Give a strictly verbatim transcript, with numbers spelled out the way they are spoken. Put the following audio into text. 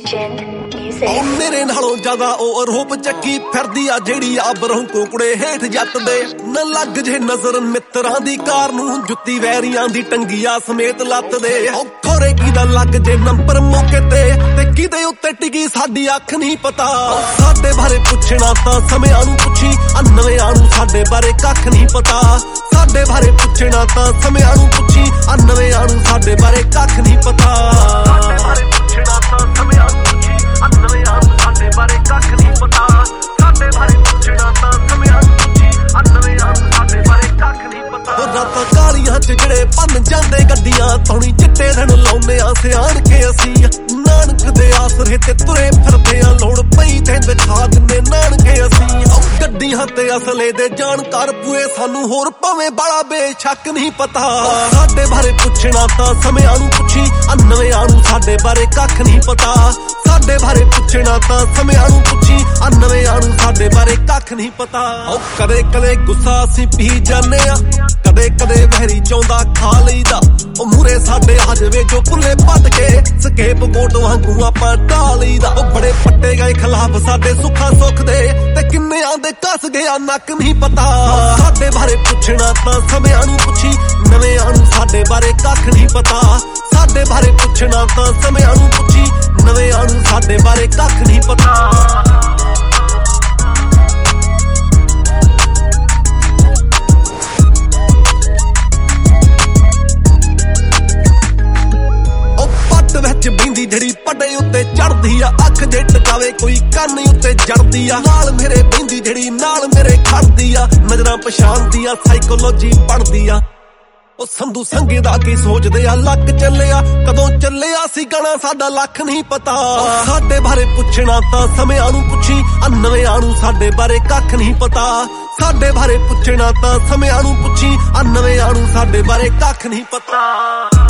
ਮੇਰੇ ਨਾਲੋਂ ਜ਼ਿਆਦਾ ਉਹ ਰੋਪ ਚੱਕੀ ਫਿਰਦੀ ਆ ਜਿਹੜੀ ਆ ਬਰੋਂ ਕੋਕੜੇ ਹੇਠ ਜੱਟ ਦੇ ਨਾ ਲੱਗ ਜੇ ਨਜ਼ਰ ਮਿੱਤਰਾਂ ਦੀ ਕਾਰ ਨੂੰ ਜੁੱਤੀ ਵੈਰੀਆਂ ਦੀ ਟੰਗੀਆਂ ਸਮੇਤ ਲੱਤ ਦੇ ਖੋਰੇ ਕੀ ਦਾ ਲੱਗ ਜੇ ਨੰਬਰ ਮੌਕੇ ਤੇ ਤੇ ਕਿਤੇ ਉੱਤੇ ਟਿਕੀ ਸਾਡੀ ਅੱਖ ਨਹੀਂ ਪਤਾ ਸਾਡੇ ਬਾਰੇ ਪੁੱਛਣਾ ਤਾਂ ਸਮਿਆਂ ਨੂੰ ਪੁੱਛੀ ਅਨਵਿਆਂ ਨੂੰ ਸਾਡੇ ਬਾਰੇ ਕੱਖ ਨਹੀਂ ਪਤਾ ਸਾਡੇ ਬਾਰੇ ਪੁੱਛਣਾ ਤਾਂ ਸਮਿਆਂ ਨੂੰ ਪੁੱਛੀ ਅਨਵਿਆਂ ਨੂੰ ਸਾਡੇ ਬਾਰੇ ਕੱਖ ਨਹੀਂ ਪਤਾ ਸਾਡੇ ਬਾਰੇ ਪੁੱਛਣਾ ਤਾਂ ਸਮਿਆਂ ਨੂੰ ਪੁੱਛੀ ਅਨਵਿਆਂ ਨੂੰ ਸਾਡੇ ਬਾਰੇ ਕੱਖ ਨਹੀਂ ਪਤਾ ਸਾਡੇ ਬਾਰੇ ਪੁੱਛਣਾ ਤਾਂ ਸਮਿਆਂ ਨੂੰ ਪੁੱਛੀ ਅਨਵਿਆਂ ਨੂੰ ਸਾਡੇ ਬਾਰੇ ਕੱਖ ਨਹੀਂ ਪਤਾ ਰਾਤਾਂ ਕਾਲੀਆਂ ਚ ਜਿਹੜੇ ਪੰਨ ਜਾਂਦੇ ਗੱਡੀਆਂ ਤੌਣੀ ਚਿੱਟੇ ਦਿਨ ਲਾਉਂਦੇ ਆ ਸਿਆਣ ਕੇ ਅਸੀਂ ਨਾਨਕ ਦੇ ਆਸਰੇ ਤੇ ਤੁਰੇ ਫਿਰਦੇ ਆ ਲੋੜ ਪਈ ਤੇ ਦਿਖਾ ਦਿੰਦੇ ਨਾਨਕੇ ਅਸੀਂ ਗੱਡੀਆਂ ਤੇ ਅਸਲੇ ਦੇ ਜਾਣਕਾਰ ਪੂਰੇ ਸਾਨੂੰ ਹੋਰ ਭਾਵੇਂ ਬੜਾ ਬੇਸ਼ੱਕ ਨਹੀਂ ਪਤਾ ਸਾਡੇ ਬਾਰੇ ਪੁੱਛਣਾ ਤਾਂ ਸਮਿਆਂ ਨੂੰ ਪੁੱਛੀ ਅਨਵਿਆਂ ਨੂੰ ਸਾਡੇ ਬਾਰੇ ਕੱਖ ਨਹੀਂ ਪਤਾ ਸਾਡੇ ਬਾਰੇ ਪੁੱਛਣਾ ਤਾਂ ਸਮਿਆਂ ਨੂੰ ਪੁੱਛੀ ਅਨਵਿਆਂ ਨੂੰ ਸਾਡੇ ਬਾਰੇ ਕੱਖ ਨਹੀਂ ਪਤਾ ਉਹ ਕਦੇ ਕਦੇ ਗੁੱਸਾ ਅਸੀਂ ਪੀ ਜਾਂਦੇ ਆ ਕਦੇ ਕਦੇ ਵਹਿਰੀ ਚਾਹੁੰਦਾ ਖਾ ਲਈਦਾ ਉਹ ਮੂਰੇ ਸਾਡੇ ਆ ਜਾਵੇ ਜੋ ਭੁੱਲੇ ਪੱਟ ਕੇ ਸਕੇਪ ਗੋਟ ਵਾਂਗੂ ਆਪਾਂ ਢਾ ਲਈਦਾ ਉਹ ਬੜੇ ਪੱਟੇ ਗਏ ਖਿਲਾਫ ਸਾਡੇ ਸੁੱਖਾਂ ਸੁੱਖ ਦੇ ਤੇ ਕਿੰਨਿਆਂ ਦੇ ਕੱਸ ਗਿਆ ਨੱਕ ਨਹੀਂ ਪਤਾ ਸਾਡੇ ਬਾਰੇ ਪੁੱਛਣਾ ਤਾਂ ਸਮਿਆਂ ਨੂੰ ਪੁੱਛੀ ਨਵਿਆਂ ਨੂੰ ਸਾਡੇ ਬਾਰੇ ਕੱਖ ਨਹੀਂ ਪਤਾ ਸਾਡੇ ਬਾਰੇ ਪੁੱਛਣਾ ਤਾਂ ਸਮਿਆਂ ਨੂੰ ਪੁੱਛੀ ਨਵਿਆਂ ਨੂੰ ਸਾਡੇ ਬਾਰੇ ਕੱਖ ਨਹੀਂ ਪਤਾ ਬਿੰਦੀ ਜਿਹੜੀ ਪੱਡੇ ਉੱਤੇ ਚੜਦੀ ਆ ਅੱਖ ਜੇ ਟਕਾਵੇ ਕੋਈ ਕੰਨ ਉੱਤੇ ਜੜਦੀ ਆ ਨਾਲ ਮੇਰੇ ਬਿੰਦੀ ਜਿਹੜੀ ਨਾਲ ਮੇਰੇ ਖੜਦੀ ਆ ਨਜ਼ਰਾਂ ਪਛਾਣਦੀ ਆ ਸਾਈਕੋਲੋਜੀ ਪੜਦੀ ਆ ਉਹ ਸੰਧੂ ਸੰਗੇ ਦਾ ਕੀ ਸੋਚਦੇ ਆ ਲੱਕ ਚੱਲਿਆ ਕਦੋਂ ਚੱਲਿਆ ਸੀ ਗਾਣਾ ਸਾਡਾ ਲੱਖ ਨਹੀਂ ਪਤਾ ਸਾਡੇ ਬਾਰੇ ਪੁੱਛਣਾ ਤਾਂ ਸਮਿਆਂ ਨੂੰ ਪੁੱਛੀ ਅਨਵਿਆਂ ਨੂੰ ਸਾਡੇ ਬਾਰੇ ਕੱਖ ਨਹੀਂ ਪਤਾ ਸਾਡੇ ਬਾਰੇ ਪੁੱਛਣਾ ਤਾਂ ਸਮਿਆਂ ਨੂੰ ਪੁੱਛੀ ਅਨਵਿਆਂ ਨੂੰ ਸਾਡੇ ਬਾਰੇ ਕੱਖ ਨਹੀਂ ਪਤਾ